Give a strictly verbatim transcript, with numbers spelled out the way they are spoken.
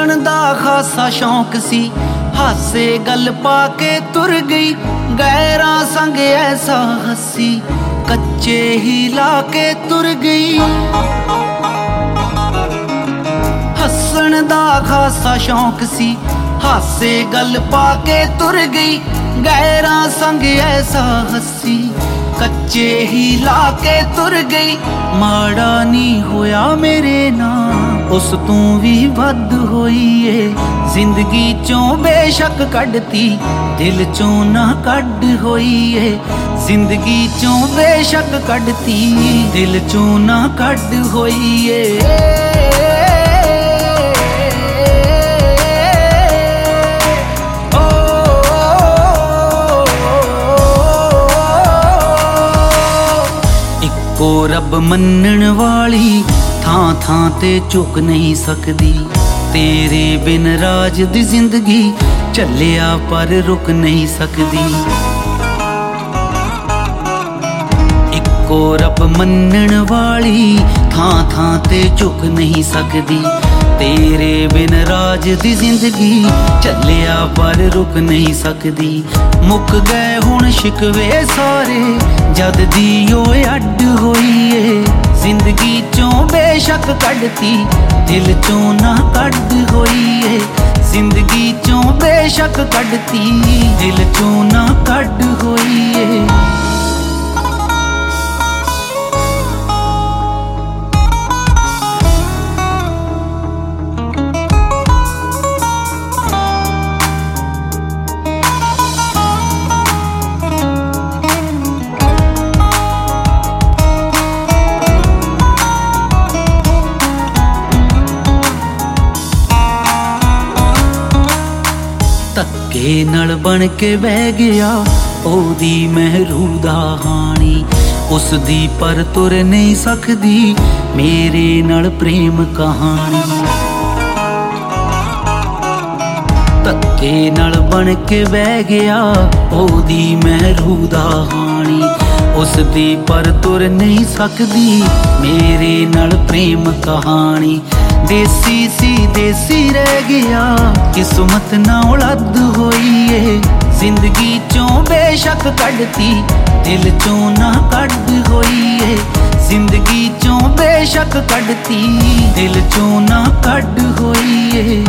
ਹੱਸਣ ਦਾ ਖਾਸਾ ਸ਼ੌਂਕ ਸੀ, ਹਾਸੇ ਗੱਲ ਪਾ ਕੇ ਤੁਰ ਗਈ। ਗੈਰਾਂ ਸੰਗ ਐਸਾ ਹੱਸੀ, ਕੱਚੇ ਹੀ ਲਾ ਕੇ ਤੁਰ ਗਈ। ਹੱਸਣ ਦਾ ਖਾਸਾ ਸ਼ੌਂਕ ਸੀ, ਹਾਸੇ ਗੱਲ ਪਾ ਕੇ ਤੁਰ ਗਈ। ਗੈਰਾਂ ਸੰਗ ਐਸਾ ਹੱਸੀ, ਕੱਚੇ ਹੀ ਲਾ ਕੇ ਤੁਰ ਗਈ। ਮਾੜਾ ਨਹੀਂ ਹੋਇਆ ਮੇਰੇ ਨਾਲ, ਉਸ ਤੋਂ ਵੀ ਵੱਧ ਹੋਈ ਏ। ਜ਼ਿੰਦਗੀ ਚੋਂ ਬੇਸ਼ੱਕ ਕੱਢਤੀ, ਦਿਲ ਚੋਂ ਨਾ ਕੱਢ ਹੋਈ ਏ। ਜ਼ਿੰਦਗੀ ਚੋਂ ਬੇਸ਼ੱਕ ਕੱਢਤੀ, ਦਿਲ ਚੋਂ ਨਾ ਕੱਢ ਹੋਈ ਏ। ਇੱਕੋ ਰੱਬ ਮੰਨਣ ਵਾਲੀ, ਥਾਂ ਥਾਂ ਤੇ ਝੁਕ ਨਹੀਂ ਸਕਦੀ। ਤੇਰੇ ਬਿਨ ਰਾਜ ਦੀ ਜ਼ਿੰਦਗੀ ਚੱਲਿਆ ਪਰ ਰੁਕ ਨਹੀਂ ਸਕਦੀ। ਇੱਕੋ ਰੱਬ ਮੰਨਣ ਵਾਲੀ, ਥਾਂ ਥਾਂ ਤੇ ਝੁਕ ਨਹੀਂ ਸਕਦੀ। ਤੇਰੇ ਬਿਨ ਰਾਜ ਦੀ ਜ਼ਿੰਦਗੀ ਚੱਲਿਆ ਪਰ ਰੁਕ ਨਹੀਂ ਸਕਦੀ। ਮੁੱਕ ਗਏ ਹੁਣ ਸ਼ਿਕਵੇ ਸਾਰੇ, ਜਦ ਦੀ ਉਹ ਅੱਡ ਹੋਈ ਏ। ਜ਼ਿੰਦਗੀ ਚੋਂ ਬੇਸ਼ੱਕ ਕੱਢਤੀ, ਦਿਲ ਚੋਂ ਨਾ ਕੱਢ ਹੋਈ ਏ। ਜ਼ਿੰਦਗੀ ਚੋਂ ਬੇਸ਼ੱਕ ਕੱਢਤੀ, ਦਿਲ ਚੋਂ ਨਾ ਕੱਢ ਹੋਈ ਏ। ਧੱਕੇ ਨਾਲ ਬਣ ਕੇ ਬਹਿ ਗਿਆ ਉਹਦੀ ਮਹਿਰੂ ਦਾ ਹਾਣੀ। ਉਸ ਦੀ ਪਰ ਤੁਰ ਨਹੀਂ ਸਕਦੀ ਮੇਰੇ ਨਾਲ ਪ੍ਰੇਮ ਕਹਾਣੀ। ਧੱਕੇ ਨਾਲ ਬਣ ਕੇ ਬਹਿ ਗਿਆ ਉਹਦੀ ਮਹਿਰੂ ਦਾ ਹਾਣੀ। ਉਸ ਦੀ ਪਰ ਤੁਰ ਨਹੀਂ ਸਕਦੀ ਮੇਰੇ ਨਾਲ ਪ੍ਰੇਮ ਕਹਾਣੀ। ਦੇਸੀ ਸੀ ਦੇਸੀ ਰਹਿ ਗਿਆ, ਕਿਸਮਤ ਨਾ ਉਲੱਦ ਹੋਈ ਏ। ਜ਼ਿੰਦਗੀ ਚੋਂ ਬੇਸ਼ੱਕ ਕੱਢਤੀ, ਦਿਲ ਚੋਂ ਨਾ ਕੱਢ ਹੋਈ ਏ। ਜ਼ਿੰਦਗੀ ਚੋਂ ਬੇਸ਼ੱਕ ਕੱਢਤੀ, ਦਿਲ ਚੋਂ ਨਾ ਕੱਢ ਹੋਈ ਏ।